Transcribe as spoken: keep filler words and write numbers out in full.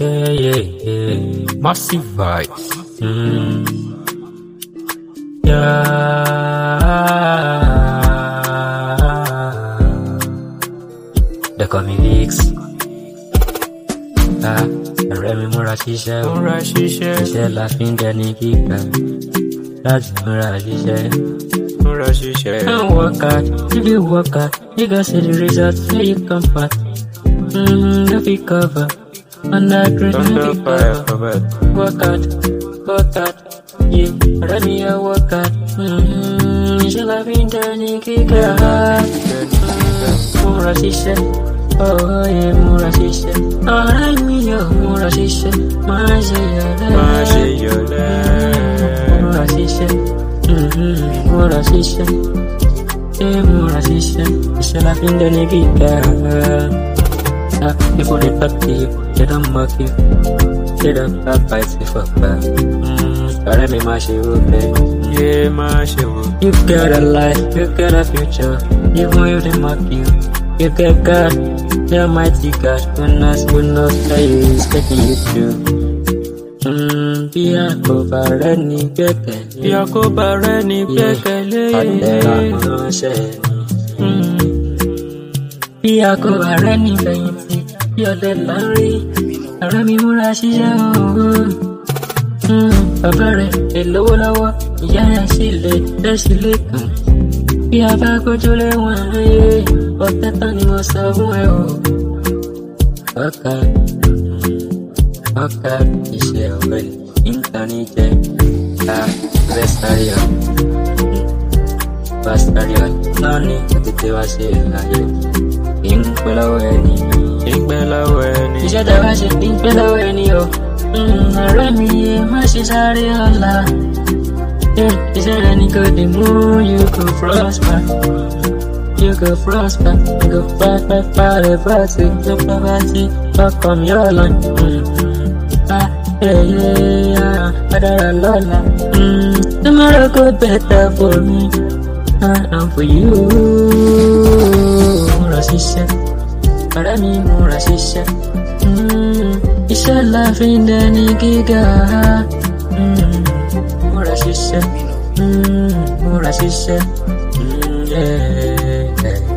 Yeah, yeah, yeah. Massive vibes. Mm. Yeah. They call me Vix. Ah, ọ̀rẹ́ mi múra ṣiṣẹ́. Múra ṣiṣẹ́. Iṣẹ́ la fi ń dẹni gíga. Láti múra ṣiṣẹ́. Múra ṣiṣẹ́. Don't work hard, if you work hard, you gonna see the results when you come back. Mm, no be cover. Under green, no be cover. Work hard, work hard. Yeah, ọ̀rẹ́ mi yà work hard. Mm, iṣẹ́ la fi ń dẹni gíga. Múra ṣiṣẹ́. Oh yeah, múra ṣiṣẹ́. Ọ̀rẹ́ mi yọ múra ṣiṣẹ́. Má ṣe yọ̀lẹ. Má ṣe yọ̀lẹ. Múra ṣiṣẹ́. Múra ṣiṣẹ́. Ṣé múra ṣiṣẹ́? Iṣẹ́ la fi ń dẹni gíga. People dey talk to you, they don't mock you. They don't backbite you for back. Ọ̀rẹ́ mi má ṣe wò bẹ́ẹ̀. Yeah, má ṣe wò. You got a life, you got a future. Even if they mock you, you get God. The mighty God, who knows, who knows that He is taking you through. Mm, bí a kò bá rẹ̀ ní gbẹ́kẹ̀lé. Bí a kò bá rẹ̀ ní gbẹ́kẹ̀lé. Àtẹ̀rà ránṣẹ́ ni. Bí a kò bá rẹ̀ ní fẹ̀yìntì. Bí ọ̀lẹ là ń rí. Ọ̀rẹ́ mi múra ṣiṣẹ́ ooo. Bàbá rẹ̀ lè lówó lọ́wọ́. Ìyá rẹ̀ sì lè lẹ́sìn lẹ́kàn. Bí a bá gbójú lé wọn ayé. Ọ̀tẹ̀ tán ni mo sọ fún ẹ o. Ọ̀kà ọ̀kà iṣẹ́ ọ̀rẹ́ ìntàní jẹ́ ká rẹ́sítárìọ̀ pásítárìọ̀ náà ní òtítẹ́ wá ṣe ìlàyé. Ìpẹ́ lọ́wọ́ ẹni. Ìpẹ́ lọ́wọ́ ẹni. Iṣẹ́ tẹ wá ṣe ìpẹ́ lọ́wọ́ ẹni o. Ọ̀rẹ́ mi yé má ṣe sáré ọ̀la. Iṣẹ́ rẹ̀ ni kò dé mú you go prosper. You go prosper, you go fight, fight, fight, fight, no poverty, fuck on your line. Ah, yeah, yeah, yeah, better Lola. Mm, tomorrow go better for me, uh, and for you. Múra ṣiṣẹ́, ọ̀rẹ́ mi múra ṣiṣẹ́. Iṣẹ́ la fi ń dẹni gíga. Múra ṣiṣẹ́, múra ṣiṣẹ́. Yeah.